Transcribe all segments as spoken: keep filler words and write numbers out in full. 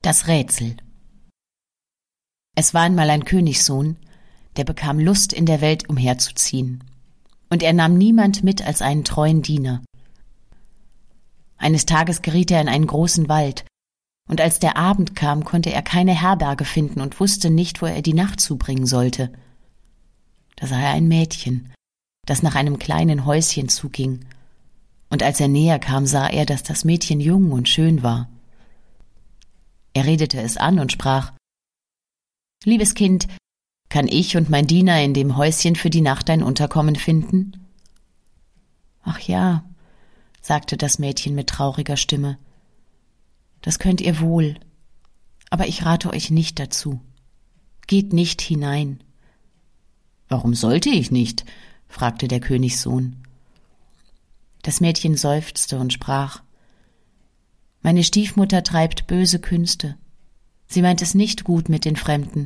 Das Rätsel. Es war einmal ein Königssohn, der bekam Lust, in der Welt umherzuziehen. Und er nahm niemand mit als einen treuen Diener. Eines Tages geriet er in einen großen Wald, und als der Abend kam, konnte er keine Herberge finden und wusste nicht, wo er die Nacht zubringen sollte. Da sah er ein Mädchen, das nach einem kleinen Häuschen zuging, und als er näher kam, sah er, dass das Mädchen jung und schön war. Er redete es an und sprach: »Liebes Kind, kann ich und mein Diener in dem Häuschen für die Nacht ein Unterkommen finden?« »Ach ja«, sagte das Mädchen mit trauriger Stimme, »das könnt ihr wohl, aber ich rate euch nicht dazu. Geht nicht hinein.« »Warum sollte ich nicht?« fragte der Königssohn. Das Mädchen seufzte und sprach: »Meine Stiefmutter treibt böse Künste. Sie meint es nicht gut mit den Fremden.«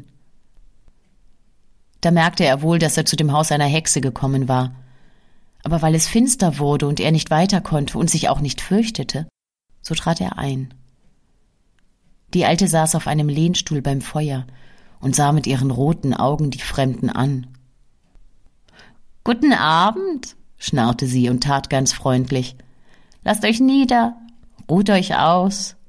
Da merkte er wohl, dass er zu dem Haus einer Hexe gekommen war. Aber weil es finster wurde und er nicht weiter konnte und sich auch nicht fürchtete, so trat er ein. Die Alte saß auf einem Lehnstuhl beim Feuer und sah mit ihren roten Augen die Fremden an. »Guten Abend«, schnarrte sie und tat ganz freundlich. »Lasst euch nieder, ruht euch aus.